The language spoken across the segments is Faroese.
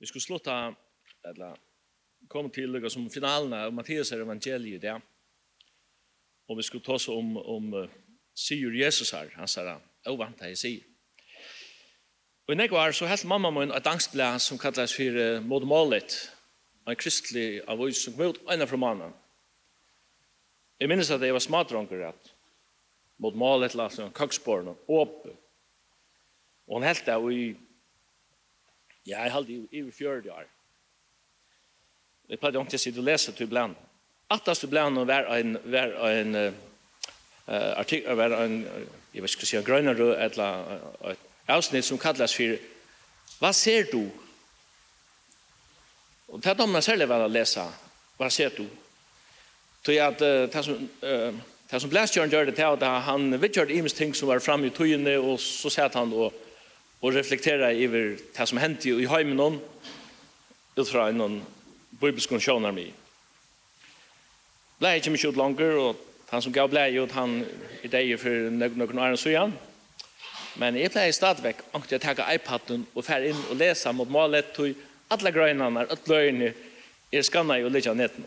Vi skulle sluta eller kom till liksom finalen av Matteus evangeliet där. Och vi skulle ta oss om Sigur Jesus här, han sa ovanta i sig. Och när jag så helt mamma min ett angstblad som kallas för modmålet, en kristlig avvis som kom ut en från mannen. Jag minns att det var smadronker att modmålet la sig kockspåren upp. Och han helt där i jag hade i 40 år. Det pådde inte sitta och läsa till ibland. Attast ibland var en artikel var en jag vet inte säga grönare eller ett avsnitt som kallas för vad ser du? Och det har man själv väl att läsa. Vad ser du? Så att det som Bläsjörn gör det till att han vidgörde imens ting som var framme i tøyene och så satt han och reflektera över det som hände i hemmen någon utifrån någon bibelskonktioner med. Blei inte mycket längre och han som gav blei ut han i dag för någon år sedan. Men jag blei stadväck och jag tar iPaden och fär in och läsa mot målet till alla grönarna, att lögner skanna och lägga nätten.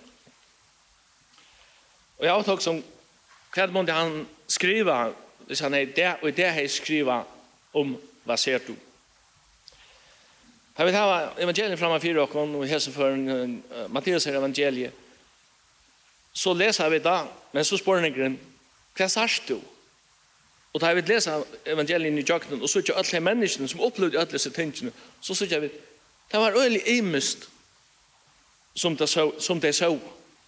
Och jag har tagit som vad måste han skriva, hvis han är där och där har skriva om vad ser du? Jag vill ha evangeliet framme för oss och hälsa för Matteus evangeliet. Så läser vi det, men så spår ni vad säger du? Och då har vi läsa evangeliet i jakten och så är alla människorna som upplevde alla dessa tingene, så säger vi det var öligt imest som det så.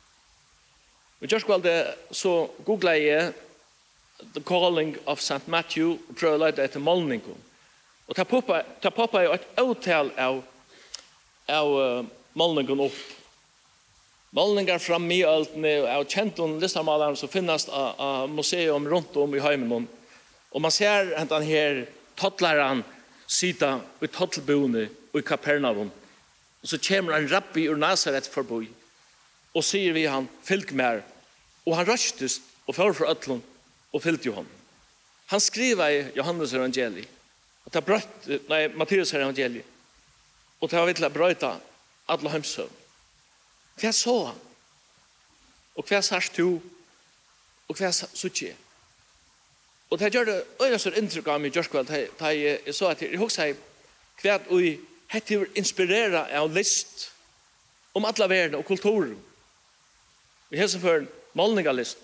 Vi just det så googlar jag The Calling of St. Matthew och prövar lite efter målningen. Och ta poppa ju ett otal av målningen upp. Målningar fram i allt av känton listarmalare som finnas av museum runt om i hemmen. Och man ser att den här tottlaren sitta vid tottelboende i Kapernaum. Och så kommer en rabbi ur Nazaret förbi. Och säger vi han, fylg med. Och han röstes och för ötlån och fyllde honom. Han skriver i Johannes evangeliet. Och det bröt, Matteus evangeliet. Och det var vitt att bröta alla hemsövn. Vad sa han? Och vad sa du? Och vad sa du? Och det gör det öjligt så intryck av mig i Jörskväll. Jag sa att jag också vad vi hette inspirera av list om alla världen och kulturer. Vi hälsar för en målningalist.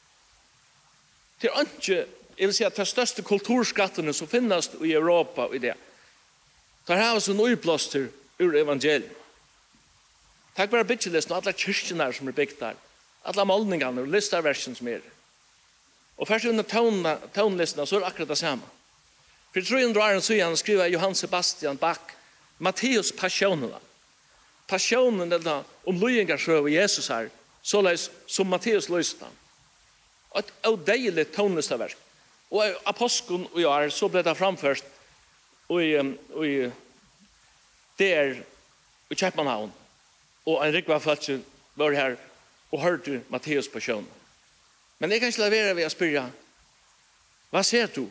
Det är inte, jag vill säga att de största kulturskatterna som finns i Europa och i det. Det här är så nyplåster ur evangeliet. Tack vare byggelisten och alla kyrkjorna som är byggt där. Alla målningarna och listarversen som är. Och först under tonlistorna så är det akkurat det samma. För 300 år sedan skriver Johann Sebastian Bach Matteus passionerna. Passionen är om lyingarsröv i Jesus här. Således som Matteus löste. Ett odeiligt tonlistaverk. Och aposteln och jag så blev det framförst i där i Köpenhamn. Och en riktig folk var här och hörde Matteus passion. Men det kan inte lavera vid att spyrja. Vad ser du?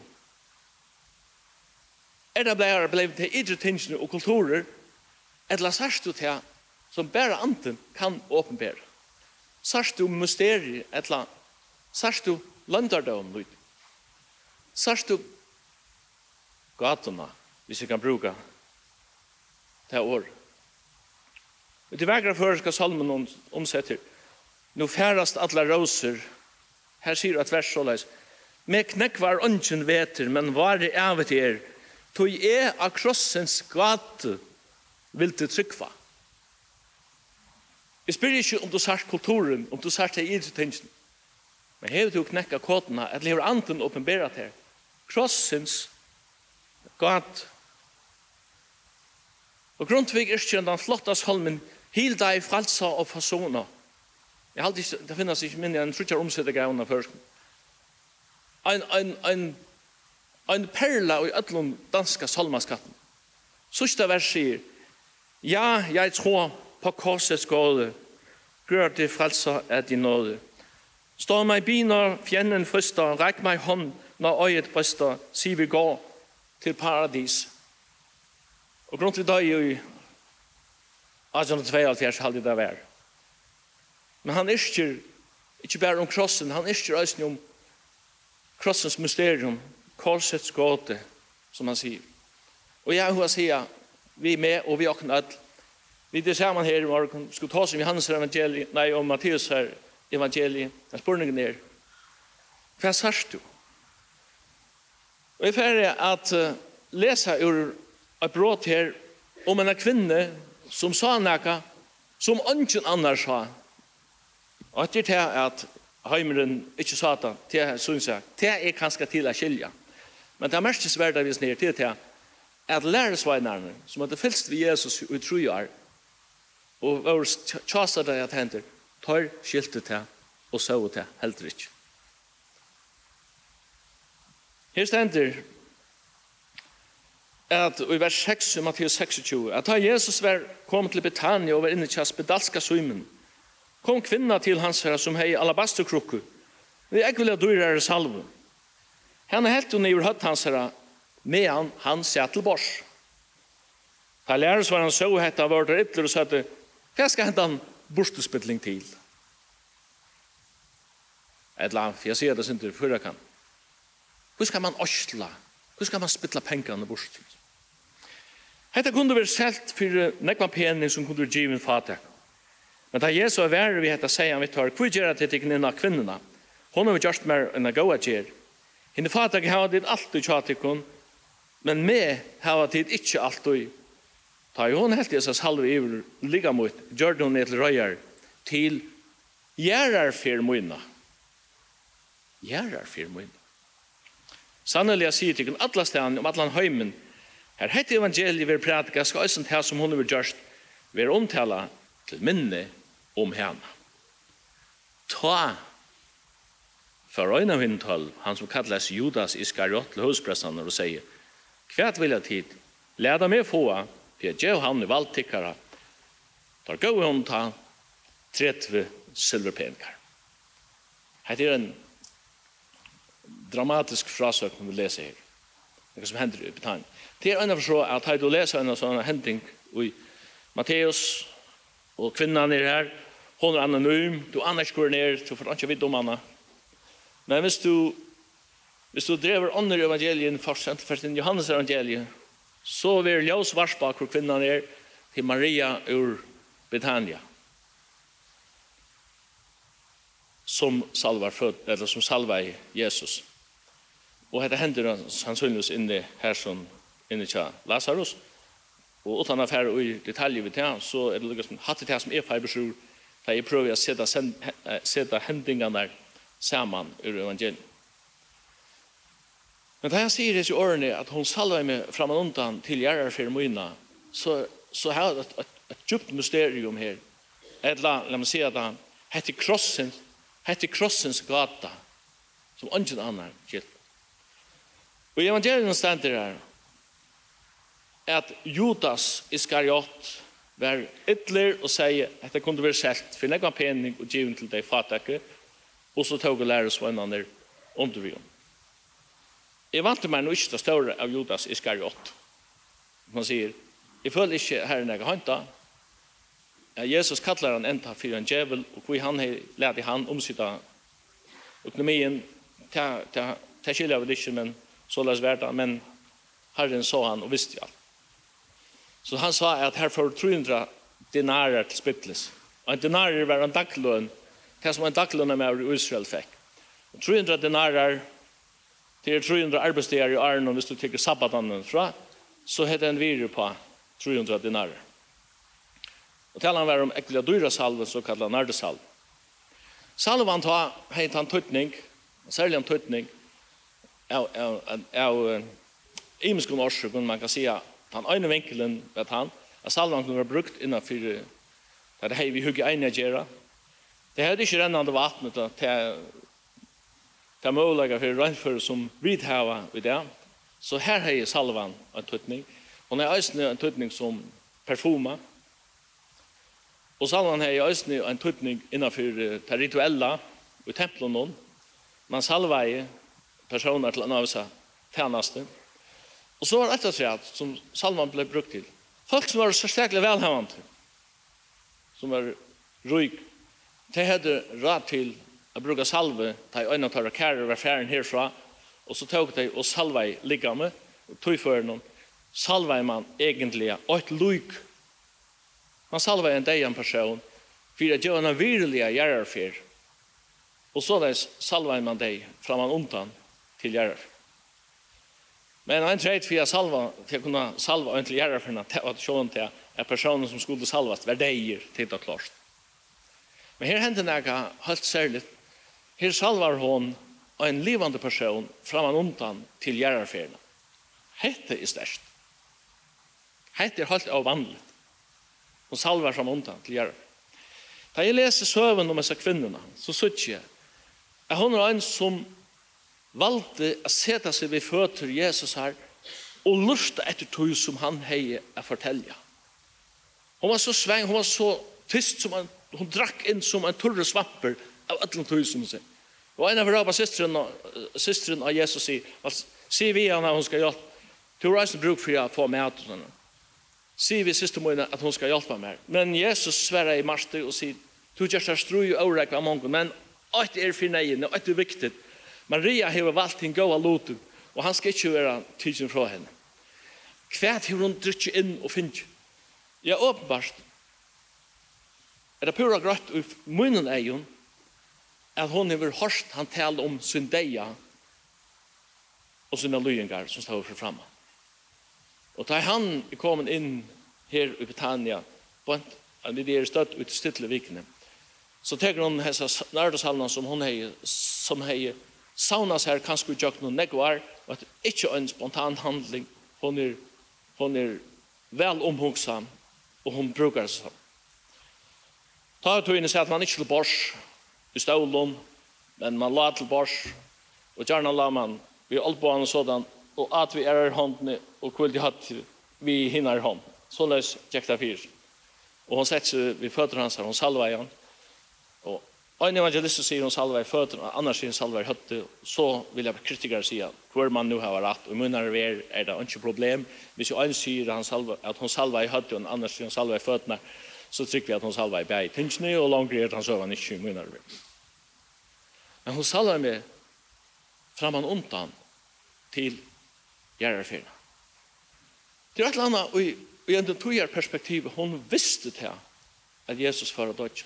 Är det blivit till yttre tingene och kulturer eller särst du till som bara anden kan åpenbära? Särst du mysterier eller särst du landardom? Särst du gatorna, hvis vi kan bruka det här år. Det vägra förska salmen omsätter. Nu färast alla roser. Här säger att vers således. Med knäckvar ungen veter, men var det ävet er. Tog är av krossens gate vill du tryckva. Jag spyr inte om du sart kulturen, om du sart det idrottingen. Men här du knäcka kodena, att lever anden uppenberat här. Krossens gate. Og Grundtvig erkjent den flottas holmen hilda i fralsa og fasona. Jeg halte ikke, det finnes ikke minne en trutjar omsette gavna først. En perla i ötlun danska salmaskatten. Sista vers sier, ja, jeg tror på korsets gåde, grør det fralsa er din nåde. Stå meg binar, fjenden frister, rekk meg hånd, når øyet brister, sier vi gå til paradis. Og Grundtvig døg i 1872 halde det var. Men han ikke bare om krossen, han også om krossens mysterium, korsets gåte, som han sier. Og jeg har sier, vi med, og vi åkne alt. Vi er sammen her i morgen, skulle ta oss om Johannes evangeliet, nei, om Matteus evangeliet. Den spørningen hva sier du? Og jeg er ferdig at lese ur et brot her om en kvinne som sa noe som ingen annars sa. Og etter det at heimeren ikke sa det, det synes jeg, det kanskje til å skilja. Men det mest svært vi snir til det at læresveinerne, som hadde fylst ved Jesus i 3 år, og var tjastet det at henter, tar skiltet til og så til helt ikke. Her stender at i vers 6 i Matteus 26, at da Jesus var kommet til Betania og var inne til spedalska symen, kom kvinna til hans herre som hei alabasterkrukke, vi ikke ville dyrere salve. Henne helt hun i høtt hans herre, med han sett til bors. Da lærer så var han så hette var der ytler og sa at hva skal hente han borstespilling til? Et eller annet, for jeg sier det sin til før jeg kan. Hvor skal man osla? Hvor skal man spitla pengene bort? Dette kunne være selt for nekva pening som kunne være givet fatak. Men da Jesus er verre vi hette sier han vi tar, hvor gjør det til denne kvinnerne? Hun har gjort mer enn å gå at gjør. Henne fatak har det alltid tjatikon, men med har det ikke alltid. Da hun helt i seg salve i ligga mot, gjør hun et røyer til gjerarfirmoina. Gjerarfirmoina. Sannelig jeg sier til alle stedene om alle heimen, her heter evangeliet vil prædika, skal også det som hun vil gjørst, vil omtale til minne om henne. Ta for øyne av henne 12, han som kalles Judas Iskariot til huspressene og sier, hva vil jeg tid? Leda meg få, for jeg gjør han i valgtikkere, tar gå i hånd ta 30 silverpenger. Her er en dramatisk frasøkning vi leser her. Det som hender i Betania. Det er en av så at du leser en sånn hending i Matteus, og kvinnan er her, hun er anonym, du annars går ned, du får ikke vidt om henne. Men hvis du drever under evangelien, først inn Johannes evangeliet, så vil ljøs varsbak hvor kvinnan er til Maria ur Betania. Som salvar Jesus. Og dette hender sannsynligvis inne til Lazarus. Og utan affære i detaljer ved det, så er det liksom hatt det som er feibersur, da jeg prøver å sette hendingene sammen ur evangeliet. Men da jeg sier disse årene at hun salver meg fram og undan til gjerarfirmoina, så har jeg et djupt mysterium her. La meg si at han heter krossens gata, som ingen annen gilt. Og i evangeliet stender her, at Judas Iskariot var ytler og sier at det kunne være selt for nekva pening og givet til de fatakke, og så tog læresvennene under vi om. Jeg vant meg nå ikke det større av Judas Iskariot. Man sier, jeg føler ikke her når jeg har hanta. Jesus kallar han enda for en djevel, og hvor han har lært i han omsitta økonomien, til skilja vel ikke, men så løs verda, men Herren så han og visste alt. Så han sa at her får 300 dinarer til spytles. Og en dinarer var en dagløn, det som en dagløn med i Israel fikk. 300 dinarer, det er 300 arbeidsdager i Arnon, hvis du tykker sabbatanen fra, så heter en virre på 300 dinarer. Og til han var om ekkelig dyra salven, så kallet nardesalv. Salvan tar heit han tøytning, særlig en tøytning, av imenskon årsøkken, man kan si at han øyne vinkelen vet han, at salvan kunne være brukt innenfor det hei vi hugge ene gjøre. Det hadde ikke rennende vattnet til mulighet for røgnfører som vi har i det. Så her har salvan en tøytning. Hun har også en tøytning som perfuma. Og salvan har også en tøytning innenfor det rituelle i templen. Man salvar personer til å avsa tjeneste. Og så var det etter som salvan ble brukt til. Folk som var så sterkelig velhavende. som var rik, de hade råd till att bruka salve, ta en av tåra käror var färden härifrån, och så tog de och salva i liggande, och tog för någon, salva man egentligen ett lyk. Man salvar en dejan person för att göra en virliga gärarfär. Och så där salvar man dig framan undan till gärarfär. Men en tredje för att kunna salva en till gärarfärna att sjån till att personen som skulle salvas var dejer till att klart. Men här händer något helt särskilt. Här salvar hon en levande person framan undan till gärarfärna. Hette är störst. Hette är helt avvandligt. Och salvar fram undan till gärarfärna. Da jeg leser søven om disse kvinnorna, så sier jeg at hun en som valgte å sette seg ved føtter Jesus her og lusta etter tog som han hei å fortelle. Hun var så sveng, hun var så tyst som hun drakk inn som en turre svamper av alle tog som hun sier. Og en av røpa systeren av Jesus sier vi henne at hun skal hjelpe. Du har reisen bruk for å få mat og sånn. Sier vi siste måned at hun skal hjelpe meg. Men Jesus sverre i Marste og sier, du gjør seg stru og overrekk av mange, men alt er for nøyene, alt er viktig. Maria har valgt en god lote, og han skal ikke være tidsen fra henne. Hva har hun dritt inn og finnet? Ja, åpenbart. Det pura grøtt i munnen egen, at hun har hørt han tale om sin deia og sine løyengar som står for fremme. Og da han er kommet inn her i Betania, på en idé støtt ut i stille vikene, så tenker hun hessa nærdesalene som hun har saunas her kanskje gjør noen negvar, og at det ikke er en spontan handling. Hun er vel omhogsam, og hun bruker det sånn. Ta ut henne at man ikke til bors i stålen, men man la til bors, og gjerne la man vi alboene sådan, og at vi er håndene, og kveld hatt vi hinner hånd. Så løs gikk det fyr. Og hun setter seg ved føtter hans her, hun salver igjen. Og en evangelist sier hun salver i føtter, og annars sier hun salver i høtte. Så vil jeg kritikere si at hvor man nu har rett, og munner er det ikke problem. Hvis jo en sier at hun salver i høtte, og annars sier hun salver i føttene, så trykker vi at hun salver i bæg tingsene, og langt er han søver ikke i munner. Men hun salver med framan undan til gärarfärna. Det är ett eller annat i en tog perspektiv hon visste till att Jesus för dödja.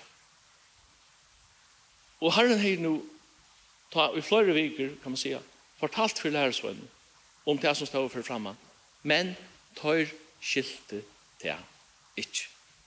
Och Herren har nu i flera veckor kan man säga fortalt för lärarsvän om det som står för framme. Men tar skilte det inte.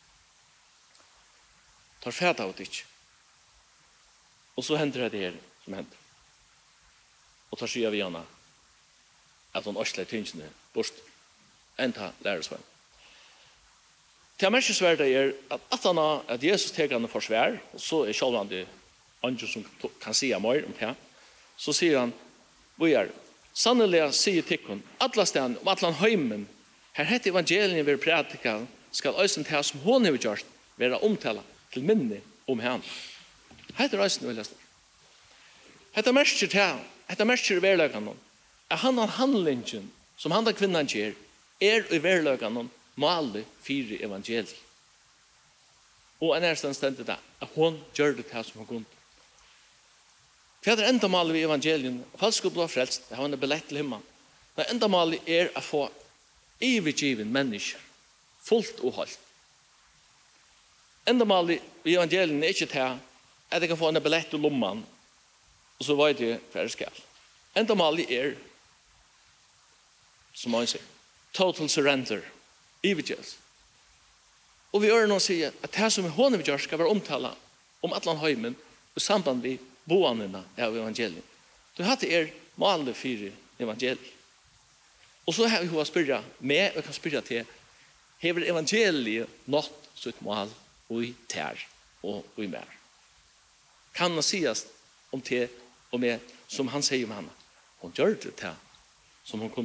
Tar färd av det inte. Och så händer det här som händer. Och tar sig av gärna at hon østler tingene bort enda lærersvenn. Det merkesverdet er at Jesus teker han for svær, og så er selv han det andre som kan si mer om det, så sier han, sannelig sier tikkun, alle stedene, om alle heimen, her heter evangelien ved prætika, skal øysen til som hun har gjort, være omtala til minne om henne. Heter øysen vil jeg stå. Hette merker i verløkene, at han handlingen som han kvinnan gjør, i verløkene maler fire evangeliet. Og en erstand stendet det, at hun gjør det til som hun kunne. Hva er enda maler i evangelien? Falsk og blå frelst, det har en billett til himmelen. Det enda maler å få eviggiven mennesker, fullt og holdt. Enda maler i evangelien ikke til at jeg kan få en billett til lomman, og så vet jeg hva jeg skal. Enda maler som man sier, total surrender, eviggjels. Og vi gjør noe å si at det som hun vil gjøre skal være omtala om Atlan Høymen og samband med boanene av evangeliet. Du har det maler fire evangeliet. Og så har vi hva spyrja med, og kan spyrja til, hever evangeliet nått sitt mal og i tær og i mer. Kan man sies om det og med, som han sier om henne. Hun gjør det til som hun kunne.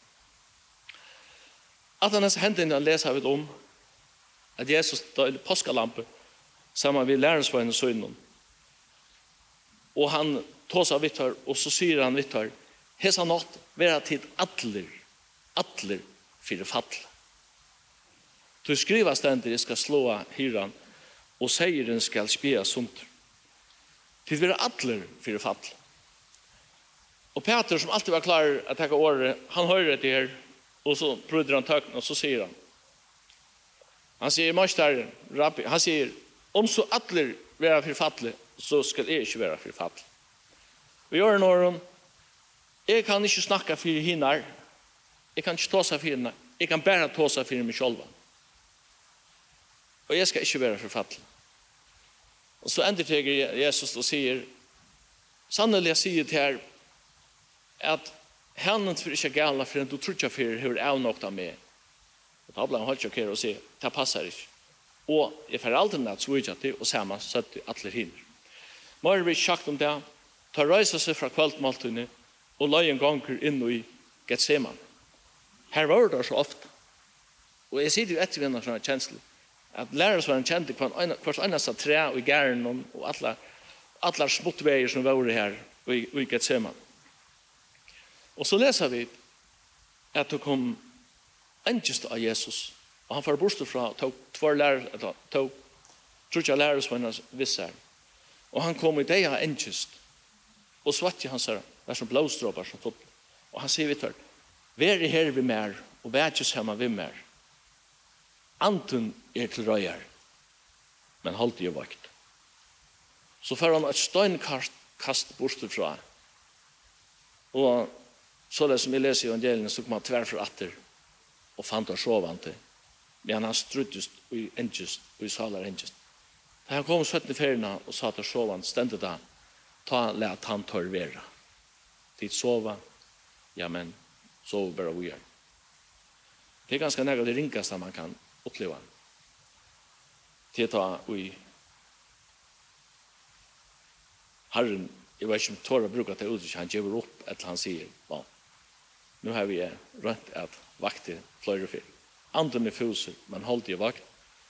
At hennes hendene leser vi om at Jesus døde påskalampe sammen med lærersveien og sønnen. Og han tås av vittar, og så sier han vittar, hesa nått være til atler for fall. Du skriver stendig, jeg skal slå hyran, og seieren skal spia sunt. Til vi atler for fall. Og Peter, som alltid var klar at ta året, han hører det her, og så prøver han tøkken, og så sier han. Han sier, Meister, Rabbi, han sier, om så atler være for fall, så skal jeg ikke være for fall. Vi gjør noen, jeg kan ikke snakke for henne, jeg kan ikke tåse for henne, jeg kan bare tåse for meg selv. Og jeg skal ikke være for fall. Og så endreteger Jesus og sier, sannelig jeg sier til her, at hennes for ikke gale for en du tror ikke for hur jeg nok av meg. Og da ble han holdt sjokkere og sier, det passer ikke. Og jeg får aldri natt så ikke til, og sammen så at alle hinner. Må vi sagt om det, ta røysa seg fra kveldmåltøyene, og la en ganger inn i Getseman. Her var det så ofte. Og jeg sier jo etter vi en sånn kjensle, at lærere var en kjente hvert eneste tre og i gæren og alle smuttveier som var her og i Getseman. Og så leser vi at det kom engest av Jesus, og han får bortsett fra tog trutja lærere som han visste her. Og han kom i det av engest, og svart i hans her, det som blåstråper som fotball. Og han sier vidt her, vær i her vi mer, og vær ikke sammen vi mer. Anten til røyer, men holdt i vakt. Så får han et støynkast bortsett fra. Og så det som jeg leser i evangelien, så kom han tverfor atter, og fant han sovante. Men han struttest og engest, og i salar engest. Da han kom 17 ferien og sa til sovante, stendet da, ta let han tør vera. Tid sova, ja men, sov bare vi er. Det ganske nægget det ringaste man kan uppleva. Til ta vi Herren, jeg vet ikke om Tora bruker til uttrykk, han gjør opp etter han sier, ja, nå har vi rønt at vakte flere fyr. Anden fuser, men holdt i vakt,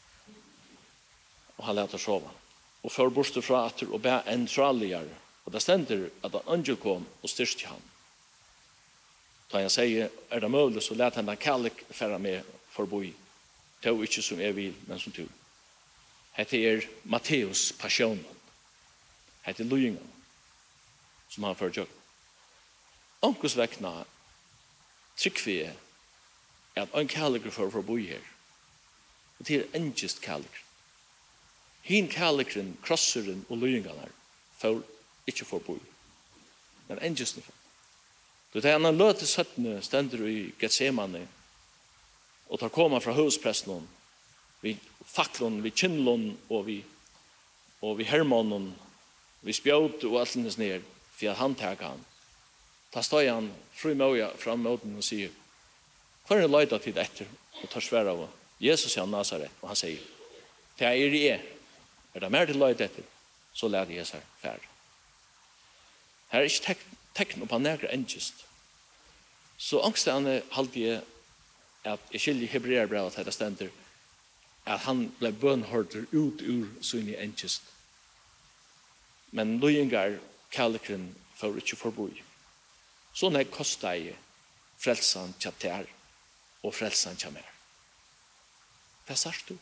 og han lærte å sove. Og før borste fra atter og be en tralligere, og det stender at en angel kom og styrste han. Da jeg sier, det mulig, så lærte han den kærlig færre med forboi. Det er ikke som jeg vil, men som du. Hette Matteus passionen. Hette Lujingen, som han fører gjør. Onkels vekna trykk vi at en kærligere får bo her. Og det engest kærligere. Hin kærligeren, krosseren og Lujingen får ikke får bo. Men engest for. Det er en løte 17 stender i Getsemane, og tar koma fra høvdspressen, vi faklon, vi kinnlon, og vi hermanon, vi spjøt og alt hennes ned, for at han tager han. Da står han frimøya fram måten og sier, hva er det løyda til etter? Og tar svære av Jesus er Nazaret, og han sier, det er det mer til løyda etter, så lær jeg seg færre. Her er ikke tekn på nærkere engest. Så angstene halte jeg at jeg skiljer hebreerbrevet til det stender, at han ble bønhørter ut ur sin engest. Men løyengar kærligeren får ikke forboi. Sånn kostet jeg frelsen til ter og frelsen til mer. Det sier du.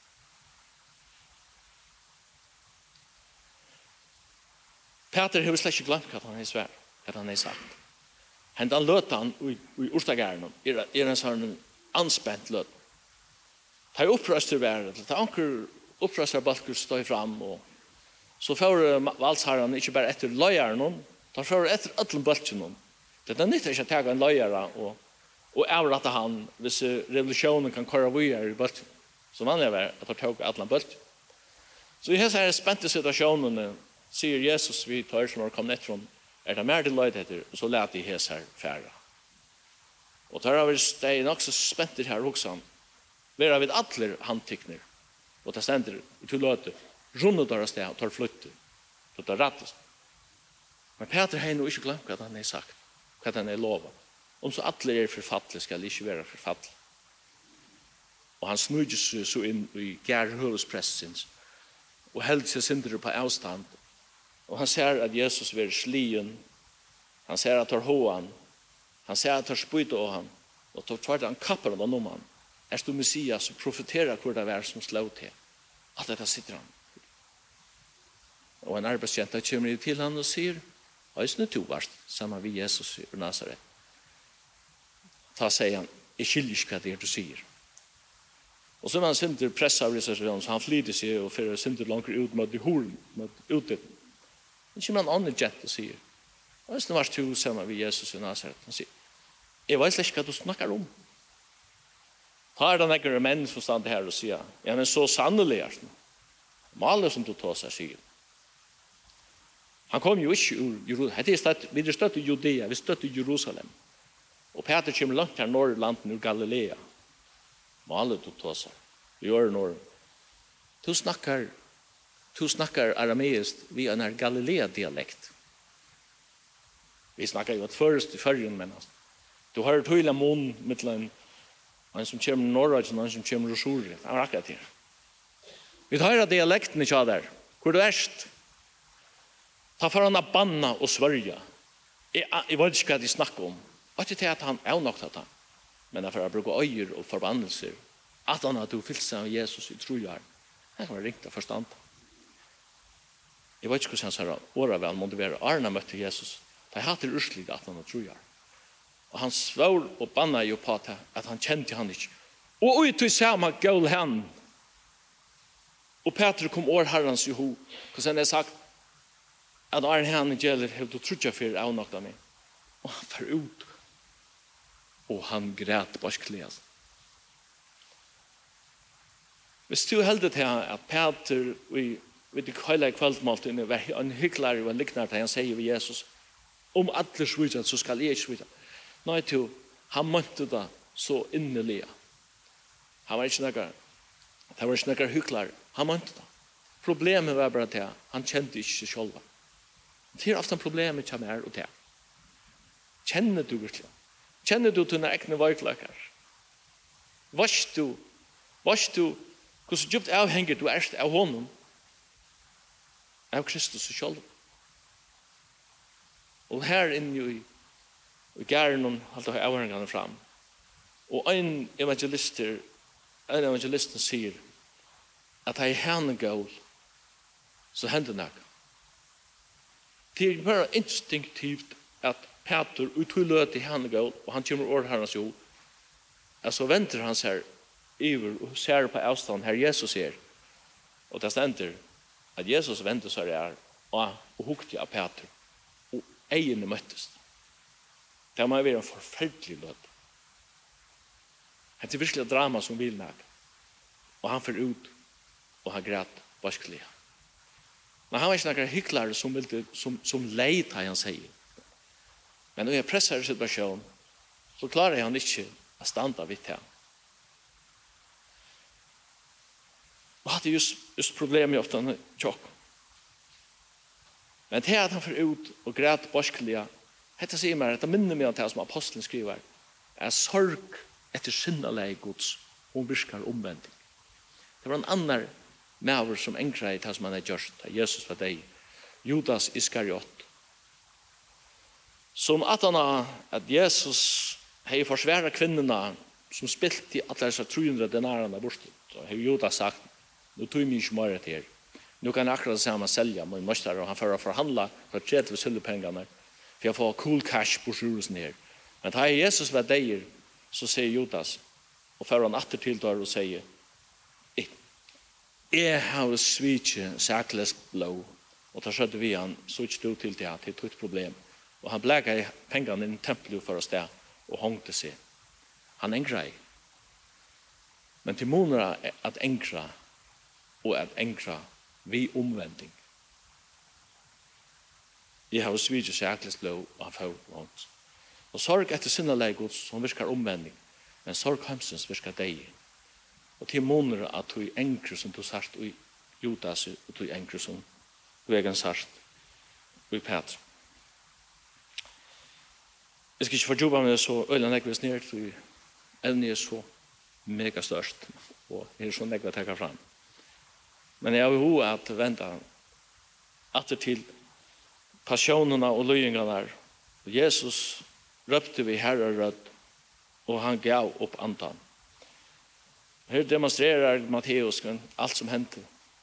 Peter har slett ikke glemt hva han er svær, hva han er sagt. Han løt han i Orstagæren, en sånn anspent løt. Det er opprøster været, det er anker opprøster balker stå fram, og så får valsherren ikke bare etter løyeren, da får etter øtlen balken. Det er nytt ikke å ta en løyere og avrette han hvis revolusjonen kan køre videre i balken. Så man er at han tar øtlen balken. Så i disse spente situasjonene sier Jesus vi tar som har kommet etter, det mer til løyde etter, og så lät de hes her færre. Og der har vi steg nok så spenter her også. Vi har vidt alle handtikner, og det stender til løyde, rundet der sted, og tar flytte, så det rettes. Men Peter har nå ikke glemt hva han har sagt, hva han har lovet. Om så alle forfattelig, skal ikke være forfattelig. Og han snudde seg så inn i gærhøvespressens, og held seg sindre på avstand. Og han ser at Jesus vil slien, han ser at tar hoan, han ser at tar spyt av han, og tar tvart han kapper av noen. Er du Messias som profeterer hvor det er som slår til? Allt detta sitter han. Og en arbeidsjenta kommer til han og sier, «Øysene to var sammen med Jesus i Nazaret.» Da sier han, «Jeg skiljer ikke hva det du sier.» Og så er han synder pressa av reservasjonen, så han flyter seg og fører synder langt ut mot horen, mot ute. Men kommer han andre jent og sier, «Øysene var to sammen med Jesus i Nazaret.» Han sier, «Jeg vet ikke hva du snakker om.» Da er det nekkere menn som stand her og sier, «Ja, men så sannelig er det. Maler som du tar seg, sier. Han kom jo ikke ur Jerusalem. Vi er støtt i Judea, vi er støtt i Jerusalem. Og Peter kommer langt her Norrlanden ur Galilea. Maler du tar seg. Vi gjør Norr. Du snakker arameisk via en Galilea-dialekt. Vi snakker jo et først i førjen, men du har et høyla mån mittelen en som kommer Norrøy og en som kommer Rosori. Det er akkurat her. Vi tar dialekten ikke av der. Hvor du erst? Ta for han å banna og svørja. Jeg vet ikke hva de snakker om. Og ikke til at han er nok til det. Men for å bruke øyer og forbannelser. At han hadde fyllt seg av Jesus i trojar. Det kan være ringt av forstand. Jeg vet ikke hvordan han sa året vel motivere. Arna møtte Jesus. Det hatt det urslig at han hadde trojar. Og han svår og banna jo på at han kjente han ikke. Og ut til samme gøl hen. Og Peter kom år herrens i ho. Hvordan er sagt at Arne han gjelder helt og trutja for avnokta meg. Og han fer ut. Og han græt barskelig. Hvis du heldet til at Peter ved det køyla i kveldmåltiden var en hyggelig og en liknær til han sier ved Jesus om alle svitja så skal jeg svitja. Nei til han måtte det så innelig. Han var ikke nekker hyggelig. Han måtte det. Problemet var bare til han kjente ikke seg selv. Det er ofte en problem med kjem her og det. Kjenner du virkelig? Kjenner du til dine egne varkløkker? Varst du hvordan djupt avhenger du er av honom? Av Kristus og selv. Og her inne i gæren halte jeg avhengene fram. Og en evangelisten sier at jeg er henne gål så hender noe. Det er bare instinktivt at Peter uttryller til henne gål og han kommer over hans jo så venter han seg iver og ser på avstand her Jesus er og det stender at Jesus venter seg her og hukte av Peter og egene møttes det må være en forferdelig lød det er virkelig et drama som vil meg og han fer ut og han græt barskelig. Men han var ikke noen hyggler som leit han sier. Men når jeg presser situasjonen, så klarer han ikke å standa vidt her. Og det er just problemet ofte han tjokk. Men det at han får ut og græt barskelig, dette sier meg, dette minner meg om det som apostelen skriver, er sorg etter sinneleg Guds, og virkar omvending. Det var en annen maver som enkra i det som han har gjort, da Jesus var deg, Judas Iskariot. Som at Jesus hei forsværa kvinnerna som spilt i alle disse 300 denarene bort, så har Judas sagt, nå tog vi ikke mer til her. Nå kan jeg akkurat det samme selge med møster, og han får forhandla for 30 sølvpengene, for å få cool cash på sjuresen her. Men da Jesus var deg, så sier Judas, og får han atter til der og sier, jeg har svitje sakles blå, og da skjøtte vi han, så ikke stod til det, til et problem. Og han blæga i pengene inn i tempelet for oss der, og hongte seg. Han engra i. Men til måneder at engra, og at engra vi omvending. Jeg har svitje sakles blå, og han får hongt. Og sorg etter sinneleg Guds, som virkar omvending, men sorg hamsens virkar deg. Og til måneder at du enkre som du sagt i Judas, og du enkre som du egen sagt i Peter. Jeg skal ikke fordjupa meg så øyne nekvis ned, for evne er så mega størst, og er så nekva tekka fram. Men jeg har jo at vente atter til passionene og løyingene. Jesus røpte vi herre rødt, og han gav opp andan. Her demonstrerar Matteus alt som hendte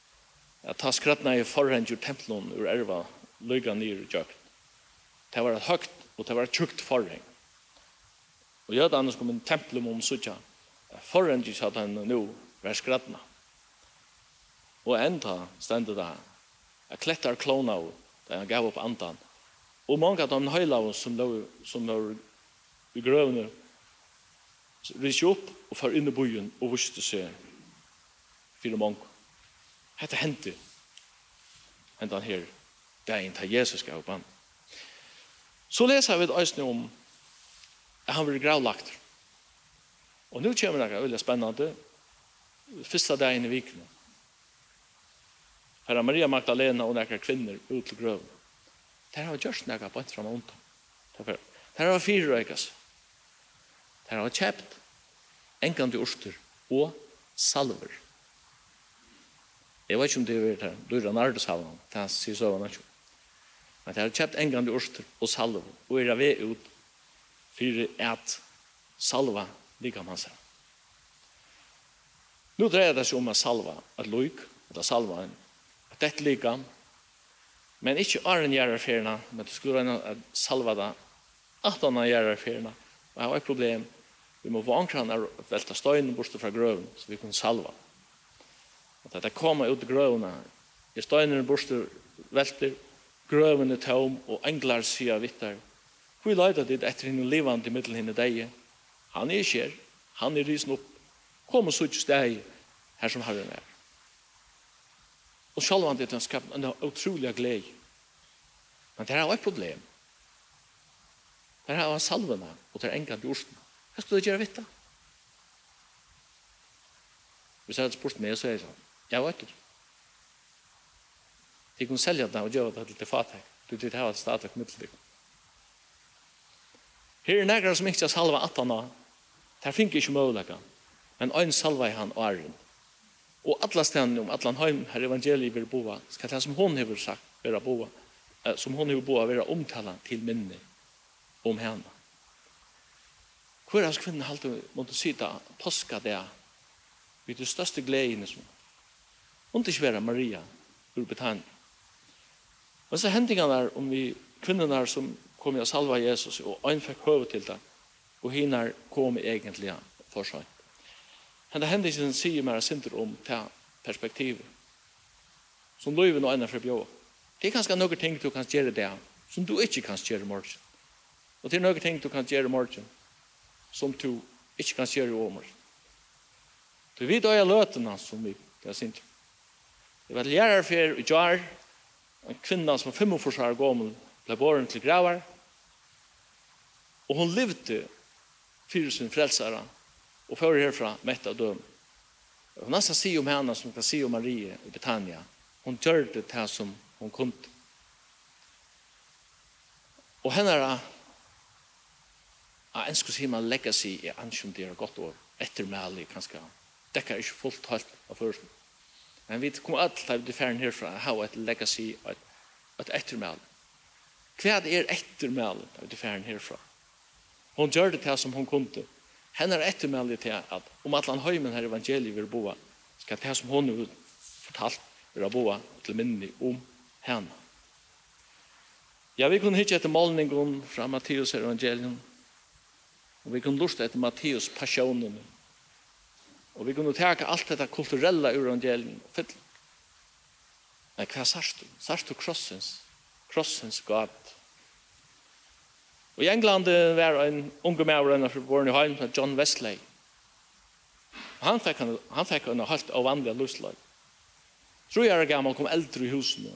at ta skratna i forhend ur templon ur erva lyga nyr jøkt. Det var et høgt og det var et tjukt forheng. Og jødane kom en templum om suttja. Forhend ikke hadde han nå var skratna. Og enda stendte det at klettar klona av da han gav opp andan. Og mange av de høylav som var i grøvene rys opp og far inn i byen og visste seg for mange. Dette hendte han her dagen til Jesus gav opp andan. Så leser vi også om at han blir gravlagt. Og nå kommer det veldig spennende. Første dagen i vikene. Her er Maria Magdalena og noen kvinner ut til grøven. Det har gjort noe på en fra måned. Det har fire røykes. Det har kjøpt enkende orster og salver. Jeg vet ikke om det er det her. Du er nardesalven. Det sier så var det. Men det har kjøpt enkende orster og salver. Og er ved ut for at salva lika man seg. Nå dreier det seg om at salva et løyk, at salva et dett lika, men ikke åren gjerrerferna, men det skulle være at salva det 18 gjerrerferna. Og jeg har et problem. Vi må få ankrarna velta støynen bort fra grøven, så vi kan salva. At det kommer ut i grøvene, i støynen bort velter, grøven er tom, og englar sier vittar. Hvor leiter det etter henne livande i middel henne deg? Han er kjær, han er risen opp. Kom og så ikke steg her som Herren er. Og selv om det har skapt en utrolig glede. Men det er et problem. Det er salvene, og det er enkelt i orsen. Hva skal du gjøre vitt da? Hvis jeg hadde spurt meg, så er jeg sånn. Jeg vet det. De kunne selge det og gjøre det til fattig. Du vil ha et stadig middeldig. Her er nægre som ikke har salva 18 år. Det finner ikke mulighet. Men en salva i han åren. Og alle stedene om alle heim her evangeliet vil boa, skal det som hun har sagt være boa, som hun har boa være omtala til minne om henne. Hvor er kvinnen alltid måtte sitte påska det ved det største gleden som hun ikke være Maria ur Betania. Og så hendingene der om vi kvinnerne som kom i å salva Jesus og en fikk høve til det og henne kom egentlig for seg. Men det hendingen sier mer sinter om til perspektivet som løyven og ene for bjør. Det er ganske noen ting du kan gjøre det som du ikke kan gjøre i morgen. Og det er noen ting du kan gjøre i morgen som du ikke kan gjøre i morgen. Du vet også løtene som vi har sint. Det var lærerfer i Jar, en kvinne som 45 år gammel ble båren til gravar, og hun levde for sin frelsere, og fører herfra mett av døm. Hun nesten sier om henne som kan si om Marie i Betania. Hun gjør det som hun kunne. Og henne er en skulle si man legacy i ansjon det er godt år, ettermælig kanskje. Det er ikke fullt helt av først. Men vi kommer alltid til ferden herfra å ha et legacy og et ettermælig. Hva er ettermælig av ferden herfra? Hun gjør det som hun kunne. Henne er ettermælig til at om at han høymen her evangeliet vil boa, skal det som hun har fortalt vil boa til minne om henne. Ja, vi kunne hitte etter målningen fra Matteus evangelium, og vi kunne lusta etter Matteus passionen, og vi kunne ta alt dette kulturelle evangelium og fylle. Men hva sørst du? Sørst du krossens God? Og i England var en unge maver fra Bornholm, John Wesley. Han fikk en helt avvanlig livslag. 3 år gammel kom eldre i husen.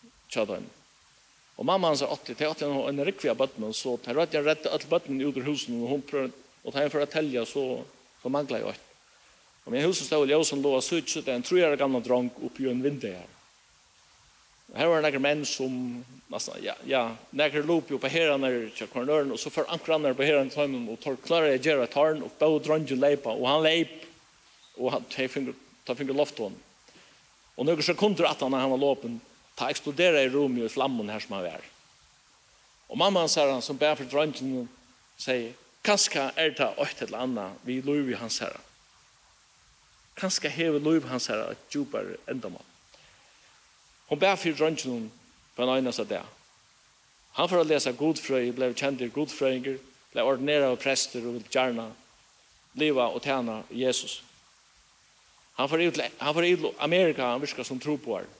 Og mamma sa 80 en rikvig av bøttene, så jeg redde alle bøttene ut av husen, og da jeg for å telle, så manglet jeg. Og min husen stod i ljøsen lå og så det en 3 år gammel drang oppi en vindu her. Her var det menn som nekker loop på herene til kornøren, og så får ankrene på herene til ham, og tar klare å gjøre et tarn, og bare dronjen leipa, og han leip, og han tar finger loft på han. Og noen sekunder at han var låpen, ta eksploderer i rommet i flammen her som han var. Og mamma sa han, som bare for dronjen, sier, kanskje det et eller annet vi lov i hans herre. Kanskje hever lov hans herre et djupere endamål. Hon ber för drönchen på en ena dag. Han får läsa godfröj, blev känd i godfröjinger, blev ordinerad av präster och vill gärna leva och tjäna Jesus. Han får ut Amerika, han viskar som tro på det.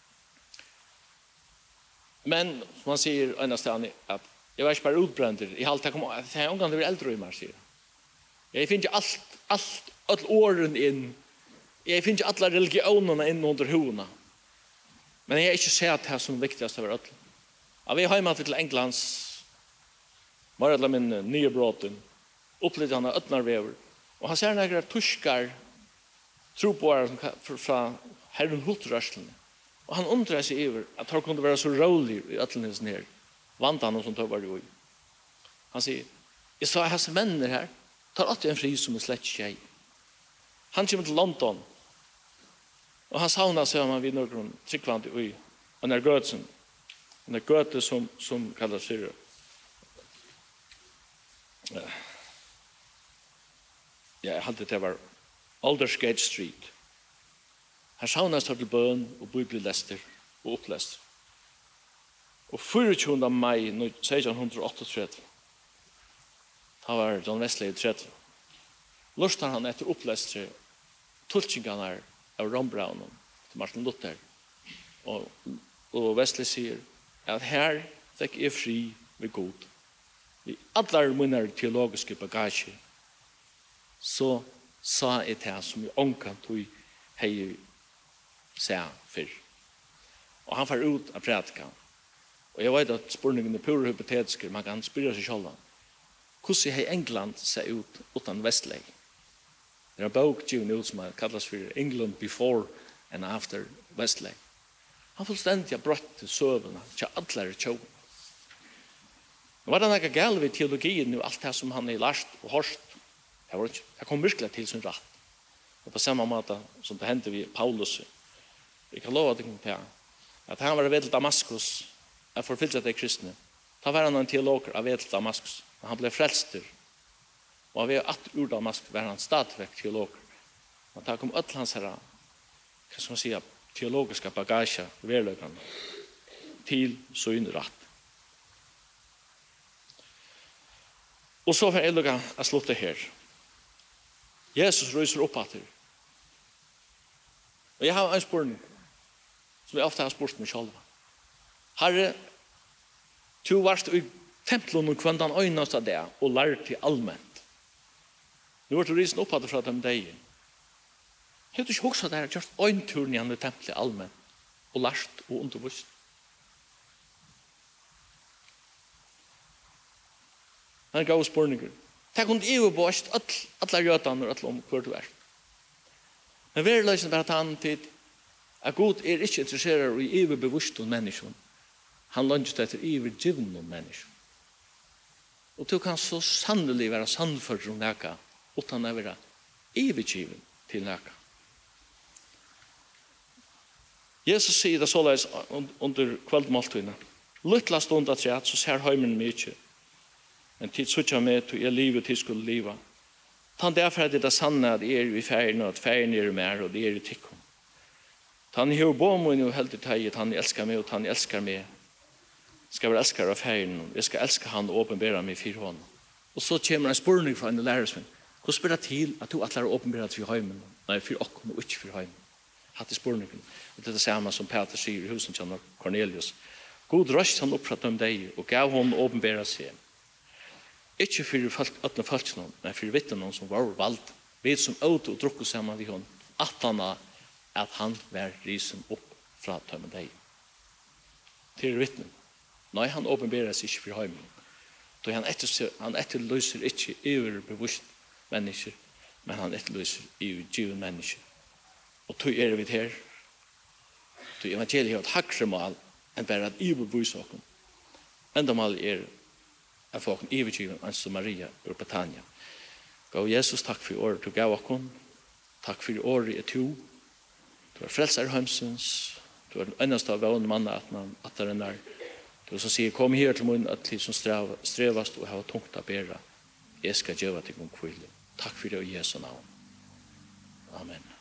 Men man säger ena ställen att jag var inte bara utbränd. I allt det är omgående blir äldre i mig, säger jag. finner allt åren in. Jag finner alla religionerna in under huvudena. Men jag har inte sett det som viktigast över allt. Ja, vi har hemma till Englands var alla min nya brotten. Upplevde han öppnar vever. Och han ser några tyskar tro på det från Herren Hutrörslen. Och han undrar sig över att han kunde vara så rolig i ötlenheten här. Vantan som tog var det i. Han säger, jag sa hans vänner här, tar alltid en fri som är slett tjej. Han kommer till London. Och han saunar sig om han vid någon tryggvande i den här götsen. Den här göte som kallas för jag hade det var Aldersgate Street. Här saunas tar till bön och bibelläster och uppläster. Och 24 maj 1638 han var John Wesley 30. Lustar han efter uppläster tolkningarna av Ron Brown till Martin Luther. Och Wesley säger att här fick jag fri vid god. I alla mina teologiska bagage så sa jag det som jag ångkant och hej säga för. Och han får ut av predikan. Och jag vet att spurningen är pura hypotetiska. Man kan spyrja sig själva. Hur ser England se ut utan Wesley? Det är en bok given ut som kallas för England before and after Wesley. Han fullständigt brott till söverna till alla tjån. Var det något gal vid teologin och allt det som han är lärt och hörst? Det kom virkelig till sin rätt. Och på samma måte som det hände vid Paulus. Vi kan lova det att han var vid till Damaskus att förfylla det kristna. Ta var han en teolog av vid till Damaskus. Han blev frälster. Och vid att ur Damaskus var han stadväck teolog. Och där kom öll hans herra, kan man säga, teologiska bagage verlökan till sin rätt. Och så får jag lukka att sluta här. Jesus ryser upp att det. Och jag har en spurning som jag ofta har spurt mig själv. Herre, du varst i templen och kvann den øynaste det og lærte til allmänt. Nu er du risen upp att det fra dem deg. Har du ikke hokset der just øynturen igjen i templet allmänt og lært og undervist? Han gav spurninger. Takk om det bort alle røtene og alle om hvor du er. Men vi er løsende bare at han til at Gud er ikke interesseret i bevisst om mennesken. Han lønner etter givn om mennesken. Og du kan så sannelig være sannført om næka utan å være given til næka. Jesus sier det såleis under kveldmåltøyene. Lytla stund at så ser heimen mykje. Men tid suttja med til jeg livet til skulle liva. Tan derfor er det sanne at er i ferien og at ferien er mer og det er i tikkum. Tan hir bomun og heldig teg han elskar meg og han elskar meg. Skal være elskar av ferien. Jeg skal elska han og åpenbæra meg for hånd. Og så kommer en spurning fra en lærersvenn. Hvor spør det til at du atler å åpenbæra for heimen? Nei, for okken og ikke for heimen. Hatt i spurningen. Og det er det samme som Peter sier i husen til Cornelius. God røst han opp fra dem deg og gav hon åpenbæra seg. Ikke for alle folkene, men for vittene som var valgt. Vi som åt og drukket sammen ved hon. At han var risen opp fra dem deg. Til vittnen. Nei, han åpenbæra seg ikke for heimen. Så han etterlyser ikke overbevist mennesker, men han etterlyser overgiven mennesker. Og tog vi her. Tog evangeliet har et hakre mal enn bare at overbevise oss. Enda mal at få en overgiven ans som Maria ur Betania. Gav Jesus, takk for året du gav oss. Takk for året er to. Du er frelser heimsens. Du er den eneste av vågne mannen at det er nær. Du som sier, kom her til munnen at de som strevast og har tungt å bære. Jeg skal gjøre til om kvile. Takk for det og Jesu navn. Amen.